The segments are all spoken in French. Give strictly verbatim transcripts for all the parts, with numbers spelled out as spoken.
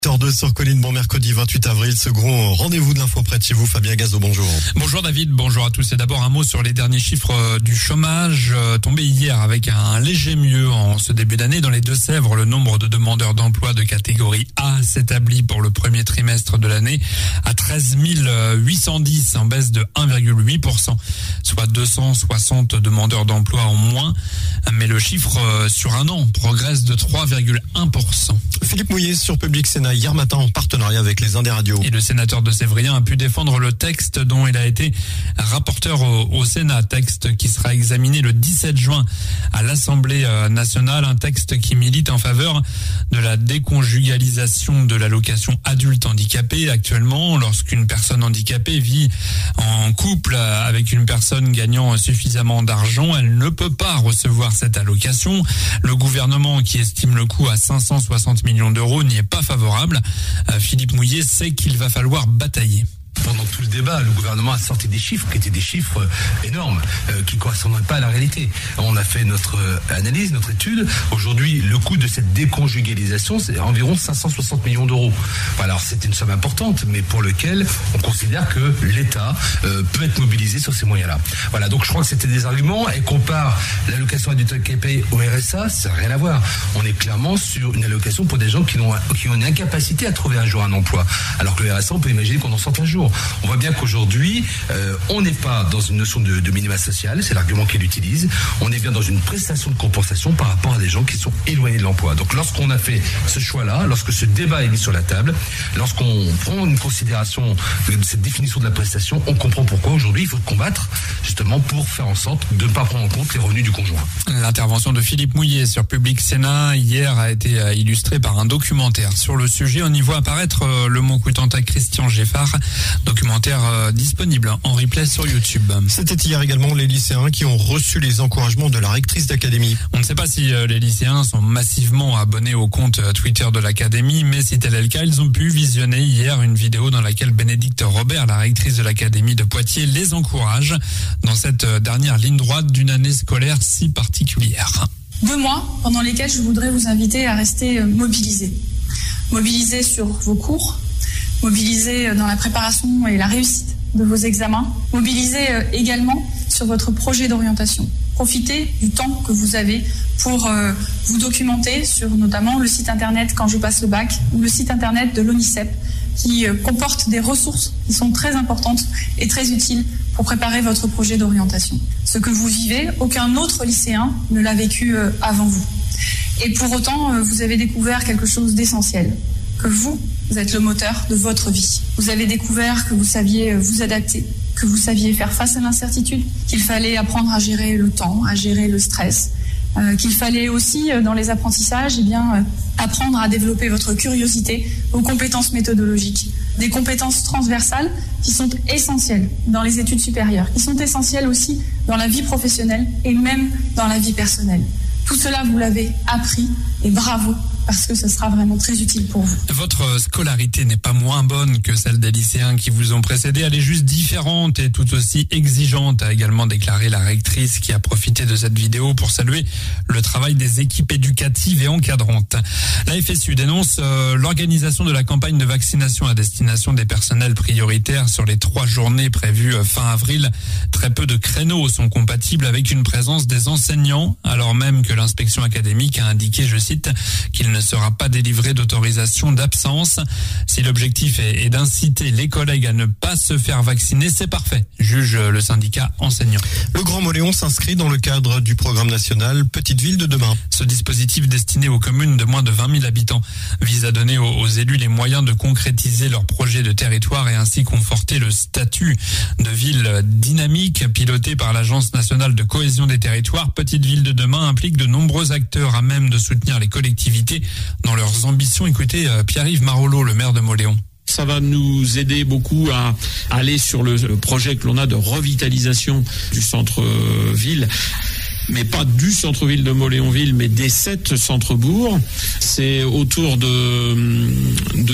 huit heures deux sur Colline, bon mercredi vingt-huit avril, ce gros rendez-vous de l'info près de chez vous. Fabien Gazo, bonjour. Bonjour David, bonjour à tous. Et d'abord un mot sur les derniers chiffres du chômage, tombé hier avec un léger mieux en ce début d'année. Dans les Deux-Sèvres, le nombre de demandeurs d'emploi de catégorie A s'établit pour le premier trimestre de l'année à treize mille huit cent dix, en baisse de un virgule huit pour cent, soit deux cent soixante demandeurs d'emploi en moins. Mais le chiffre sur un an progresse de trois virgule un pour cent. Philippe Mouillet sur Public Sénat hier matin en partenariat avec les Indes radios. Et le sénateur de Sévrien a pu défendre le texte dont il a été rapporteur au, au Sénat, texte qui sera examiné le dix-sept juin à l'Assemblée nationale, un texte qui milite en faveur de la déconjugalisation de l'allocation adulte handicapé. Actuellement, lorsqu'une personne handicapée vit en couple avec une personne gagnant suffisamment d'argent, elle ne peut pas recevoir cette allocation. Le gouvernement, qui estime le coût à cinq cent soixante millions d'euros, n'y est pas favorable. Philippe Mouillet sait qu'il va falloir batailler. Pendant tout le débat, le gouvernement a sorti des chiffres qui étaient des chiffres énormes, euh, qui ne correspondaient pas à la réalité. On a fait notre euh, analyse, notre étude. Aujourd'hui, le coût de cette déconjugalisation, c'est environ cinq cent soixante millions d'euros. Voilà, alors c'est une somme importante, mais pour lequel on considère que l'État euh, peut être mobilisé sur ces moyens-là. Voilà, donc je crois que c'était des arguments, et compare l'allocation adulte handicapé au R S A, ça n'a rien à voir. On est clairement sur une allocation pour des gens qui ont, qui ont une incapacité à trouver un jour un emploi. Alors que le R S A, on peut imaginer qu'on en sorte un jour. On voit bien qu'aujourd'hui, euh, on n'est pas dans une notion de, de minima social, c'est l'argument qu'elle utilise. On est bien dans une prestation de compensation par rapport à des gens qui sont éloignés de l'emploi. Donc lorsqu'on a fait ce choix-là, lorsque ce débat est mis sur la table, lorsqu'on prend une considération de cette définition de la prestation, on comprend pourquoi aujourd'hui il faut combattre justement pour faire en sorte de ne pas prendre en compte les revenus du conjoint. L'intervention de Philippe Mouillet sur Public Sénat hier a été illustrée par un documentaire sur le sujet. On y voit apparaître le mot coûtant à Christian Geffard. Documentaire euh, disponible en replay sur YouTube. C'était hier également les lycéens qui ont reçu les encouragements de la rectrice d'académie. On ne sait pas si euh, les lycéens sont massivement abonnés au compte euh, Twitter de l'académie, mais si tel est le cas, ils ont pu visionner hier une vidéo dans laquelle Bénédicte Robert, la rectrice de l'académie de Poitiers, les encourage dans cette euh, dernière ligne droite d'une année scolaire si particulière. Deux mois pendant lesquels je voudrais vous inviter à rester euh, mobilisés. Mobilisés sur vos cours, mobilisé dans la préparation et la réussite de vos examens, mobilisé également sur votre projet d'orientation. Profitez du temps que vous avez pour euh, vous documenter sur notamment le site internet Quand je passe le bac ou le site internet de l'ONICEP qui euh, comporte des ressources qui sont très importantes et très utiles pour préparer votre projet d'orientation. Ce que vous vivez, aucun autre lycéen ne l'a vécu euh, avant vous. Et pour autant, euh, vous avez découvert quelque chose d'essentiel, que vous, vous êtes le moteur de votre vie. Vous avez découvert que vous saviez vous adapter, que vous saviez faire face à l'incertitude, qu'il fallait apprendre à gérer le temps, à gérer le stress, euh, qu'il fallait aussi, dans les apprentissages, eh bien, euh, apprendre à développer votre curiosité, vos compétences méthodologiques, des compétences transversales qui sont essentielles dans les études supérieures, qui sont essentielles aussi dans la vie professionnelle et même dans la vie personnelle. Tout cela, vous l'avez appris et bravo, parce que ce sera vraiment très utile pour vous. Votre scolarité n'est pas moins bonne que celle des lycéens qui vous ont précédé. Elle est juste différente et tout aussi exigeante, a également déclaré la rectrice qui a profité de cette vidéo pour saluer le travail des équipes éducatives et encadrantes. La F S U dénonce euh, l'organisation de la campagne de vaccination à destination des personnels prioritaires sur les trois journées prévues fin avril. Très peu de créneaux sont compatibles avec une présence des enseignants, alors même que l'inspection académique a indiqué, je cite, qu'il ne sera pas délivré d'autorisation d'absence. Si l'objectif est, est d'inciter les collègues à ne pas se faire vacciner, c'est parfait, juge le syndicat enseignant. Le Grand Moléon s'inscrit dans le cadre du programme national Petite Ville de demain. Ce dispositif destiné aux communes de moins de vingt mille habitants vise à donner aux, aux élus les moyens de concrétiser leur projet de territoire et ainsi conforter le statut de ville dynamique pilotée par l'Agence nationale de cohésion des territoires. Petite Ville de demain implique de nombreux acteurs à même de soutenir les collectivités dans leurs ambitions. Écoutez Pierre-Yves Marollo, le maire de Moléon. Ça va nous aider beaucoup à aller sur le projet que l'on a de revitalisation du centre-ville. Mais pas du centre-ville de Moléonville, mais des sept centres-bourgs. C'est autour de, de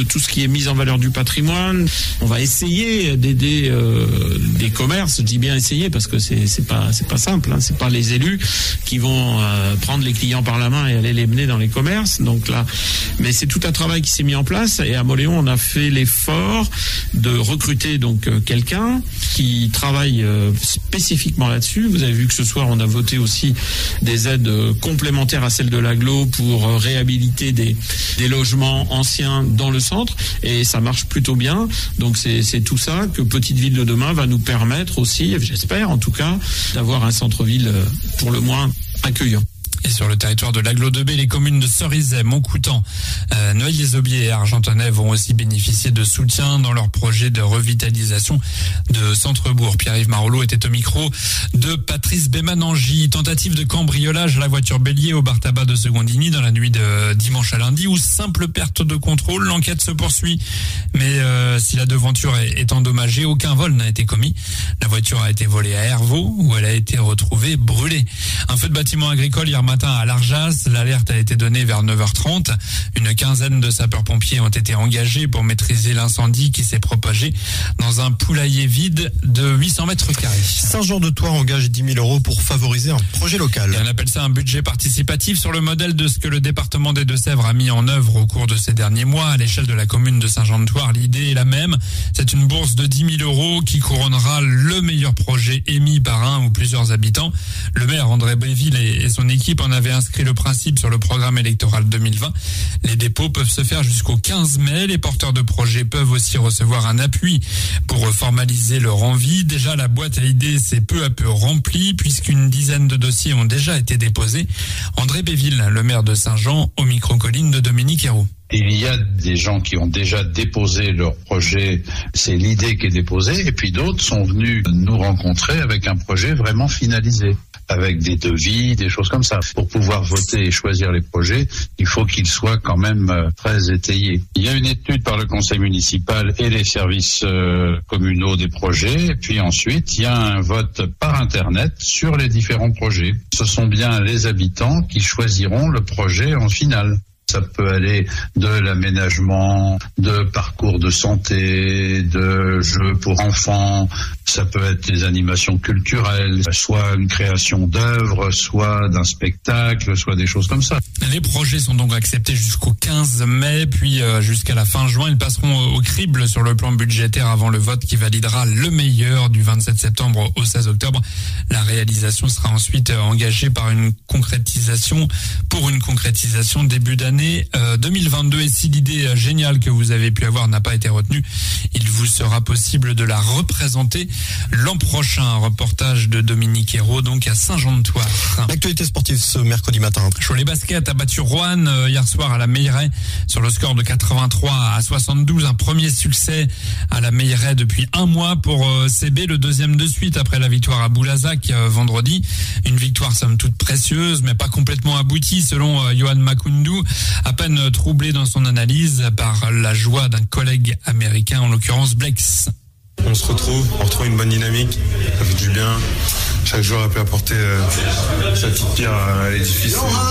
tout ce qui est mise en valeur du patrimoine. On va essayer d'aider euh, des commerces. Je dis bien essayer parce que c'est c'est pas c'est pas simple. Hein. C'est pas les élus qui vont euh, prendre les clients par la main et aller les mener dans les commerces. Donc là, mais c'est tout un travail qui s'est mis en place. Et à Mauléon, on a fait l'effort de recruter donc euh, quelqu'un qui travaille euh, spécifiquement là-dessus. Vous avez vu que ce soir, on a voté aussi des aides euh, complémentaires à celles de l'agglo pour euh, réhabiliter des des logements anciens dans le centre. Et ça marche plutôt bien. Donc c'est c'est tout ça que Petite Ville de demain va nous permettre aussi, j'espère en tout cas, d'avoir un centre-ville euh, pour le moins accueillant. Et sur le territoire de l'agglo deux B, les communes de Cerizay, Montcoutan, euh, Noailles-les-Aubiers et Argentonais vont aussi bénéficier de soutien dans leur projet de revitalisation de centre-bourg. Pierre-Yves Marollo était au micro de Patrice Bémanangi. Tentative de cambriolage à la voiture bélier au bar tabac de Secondini dans la nuit de dimanche à lundi ou simple perte de contrôle. L'enquête se poursuit. Mais euh, si la devanture est, est endommagée, aucun vol n'a été commis. La voiture a été volée à Hervaux où elle a été retrouvée brûlée. Un feu de bâtiment agricole hier matin à l'Arjas, l'alerte a été donnée vers neuf heures trente. Une quinzaine de sapeurs-pompiers ont été engagés pour maîtriser l'incendie qui s'est propagé dans un poulailler vide de huit cents mètres carrés. Saint-Jean-de-Thouars engage dix mille euros pour favoriser un projet local. Et on appelle ça un budget participatif sur le modèle de ce que le département des Deux-Sèvres a mis en œuvre au cours de ces derniers mois. À l'échelle de la commune de Saint-Jean-de-Thouars, l'idée est la même. C'est une bourse de dix mille euros qui couronnera le meilleur projet émis par un ou plusieurs habitants. Le maire André Béville et son équipe en avait inscrit le principe sur le programme électoral deux mille vingt. Les dépôts peuvent se faire jusqu'au quinze mai. Les porteurs de projets peuvent aussi recevoir un appui pour formaliser leur envie. Déjà, la boîte à idées s'est peu à peu remplie puisqu'une dizaine de dossiers ont déjà été déposés. André Béville, le maire de Saint-Jean, au micro-colline de Dominique Hérault. Il y a des gens qui ont déjà déposé leur projet, c'est l'idée qui est déposée, et puis d'autres sont venus nous rencontrer avec un projet vraiment finalisé, avec des devis, des choses comme ça. Pour pouvoir voter et choisir les projets, il faut qu'ils soient quand même très étayés. Il y a une étude par le conseil municipal et les services euh, communaux des projets, et puis ensuite il y a un vote par internet sur les différents projets. Ce sont bien les habitants qui choisiront le projet en finale. Ça peut aller de l'aménagement, de parcours de santé, de jeux pour enfants. Ça peut être des animations culturelles, soit une création d'œuvres, soit d'un spectacle, soit des choses comme ça. Les projets sont donc acceptés jusqu'au quinze mai, puis euh, jusqu'à la fin juin. Ils passeront au crible sur le plan budgétaire avant le vote qui validera le meilleur du vingt-sept septembre au seize octobre. La réalisation sera ensuite engagée par une concrétisation, pour une concrétisation début d'année deux mille vingt-deux. Et si l'idée géniale que vous avez pu avoir n'a pas été retenue, il vous sera possible de la représenter l'an prochain. Un reportage de Dominique Hérault, donc à Saint-Jean-de-Thouars. L'actualité sportive ce mercredi matin. Cholet Basket a battu Roanne euh, hier soir à la Meilleraie sur le score de quatre-vingt-trois à soixante-douze. Un premier succès à la Meilleraie depuis un mois pour euh, C B, le deuxième de suite après la victoire à Boulazac euh, vendredi. Une victoire somme toute précieuse, mais pas complètement aboutie selon euh, Johan Makundu, à peine troublé dans son analyse par la joie d'un collègue américain, en l'occurrence Blex. On se retrouve, on retrouve une bonne dynamique, ça fait du bien. Chaque joueur a pu apporter euh, sa petite pierre à l'édifice.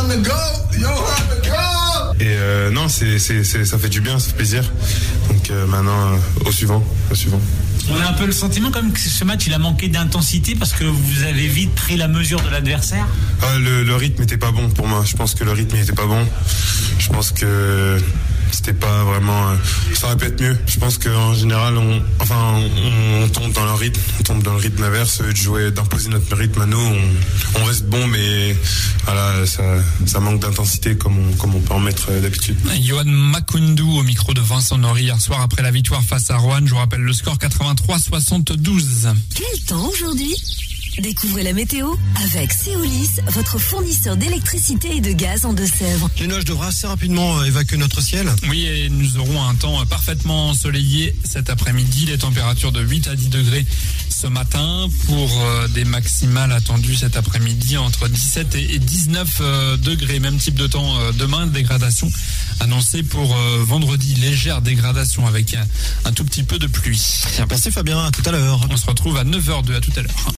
Et euh, non, c'est, c'est, c'est, ça fait du bien, ça fait plaisir. Donc euh, maintenant, euh, au suivant, au suivant. On a un peu le sentiment comme que ce match il a manqué d'intensité parce que vous avez vite pris la mesure de l'adversaire. Ah, le, le rythme n'était pas bon pour moi. Je pense que le rythme n'était pas bon. Je pense que c'était pas vraiment. Euh, ça aurait pu être mieux. Je pense qu'en général, on, enfin, on, on tombe dans le rythme, on tombe dans le rythme inverse, de jouer, d'imposer notre rythme à nous. On, on reste bon, mais voilà, ça, ça manque d'intensité comme on, comme on peut en mettre d'habitude. Johan Makundu au micro de Vincent Nori hier soir après la victoire face à Roanne. Je vous rappelle le score quatre-vingt-trois soixante-douze. Quel temps aujourd'hui ? Découvrez la météo avec Céolis, votre fournisseur d'électricité et de gaz en Deux-Sèvres. Les nuages devraient assez rapidement évacuer notre ciel. Oui, et nous aurons un temps parfaitement ensoleillé cet après-midi. Les températures de huit à dix degrés ce matin pour des maximales attendues cet après-midi entre dix-sept et dix-neuf degrés. Même type de temps demain, dégradation annoncée pour vendredi. Légère dégradation avec un, un tout petit peu de pluie. Merci Fabien, à tout à l'heure. On se retrouve à neuf heures deux, à tout à l'heure.